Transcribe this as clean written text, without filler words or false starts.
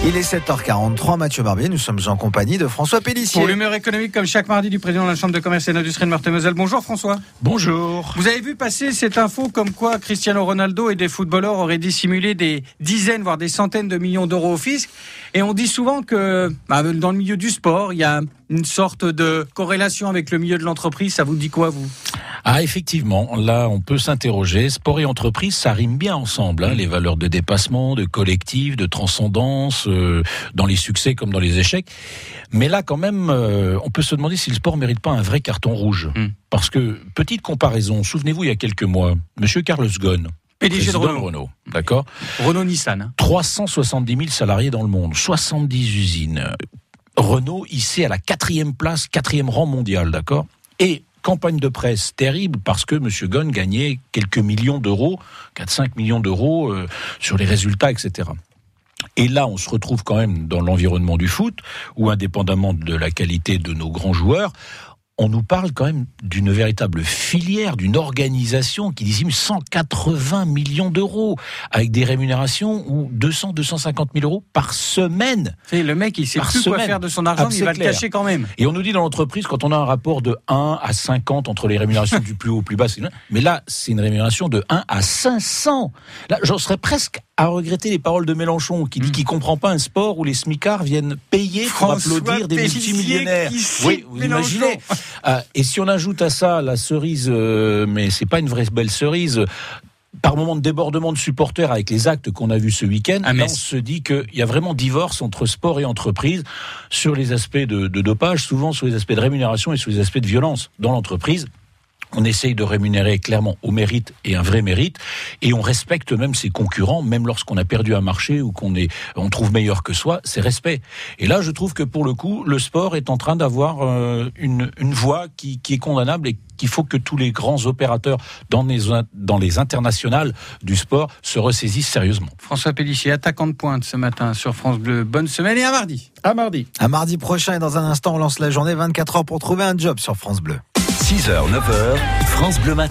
Il est 7h43, Mathieu Barbier, nous sommes en compagnie de François Pélissier. Pour l'humeur économique, comme chaque mardi, du président de la Chambre de commerce et d'industrie de Meurthe-et-Moselle. Bonjour François. Bonjour. Vous avez vu passer cette info comme quoi Cristiano Ronaldo et des footballeurs auraient dissimulé des dizaines, voire des centaines de millions d'euros au fisc. Et on dit souvent que dans le milieu du sport, il y a une sorte de corrélation avec le milieu de l'entreprise. Ça vous dit quoi, vous ? Ah, effectivement, là, on peut s'interroger. Sport et entreprise, ça rime bien ensemble. Les valeurs de dépassement, de collectif, de transcendance, dans les succès comme dans les échecs. Mais là, quand même, on peut se demander si le sport mérite pas un vrai carton rouge. Parce que, petite comparaison, souvenez-vous, il y a quelques mois, Monsieur Carlos Ghosn, PDG de Renault, d'accord ? Renault-Nissan. 370 000 salariés dans le monde, 70 usines. Renault hissé à la 4e place, 4e rang mondial, d'accord ? Et campagne de presse terrible parce que M. Ghosn gagnait quelques millions d'euros, 4-5 millions d'euros sur les résultats, etc. Et là, on se retrouve quand même dans l'environnement du foot, où indépendamment de la qualité de nos grands joueurs, on nous parle quand même d'une véritable filière, d'une organisation qui dissimule 180 millions d'euros, avec des rémunérations où 200-250 000 euros par semaine. C'est le mec, il sait plus quoi faire de son argent, mais il va le cacher quand même. Et on nous dit dans l'entreprise, quand on a un rapport de 1 à 50 entre les rémunérations du plus haut au plus bas, mais là, c'est une rémunération de 1 à 500. Là, j'en serais presque à regretter les paroles de Mélenchon, qui dit qu'il comprend pas un sport où les smicards viennent payer pour applaudir des multimillionnaires. Oui, vous imaginez. Et si on ajoute à ça la cerise, mais c'est pas une vraie belle cerise, par moment de débordement de supporters avec les actes qu'on a vus ce week-end, on se dit qu'il y a vraiment divorce entre sport et entreprise sur les aspects de dopage, souvent sur les aspects de rémunération et sur les aspects de violence dans l'entreprise. On essaye de rémunérer clairement au mérite et un vrai mérite, et on respecte même ses concurrents, même lorsqu'on a perdu un marché ou on trouve meilleur que soi, c'est respect. Et là, je trouve que pour le coup, le sport est en train d'avoir une voie qui est condamnable et qu'il faut que tous les grands opérateurs dans les internationales du sport se ressaisissent sérieusement. François Pélissier, attaquant de pointe ce matin sur France Bleu. Bonne semaine et à mardi. À mardi. À mardi prochain, et dans un instant, on lance la journée 24 heures pour trouver un job sur France Bleu. 6h, 9h, France Bleu Matin.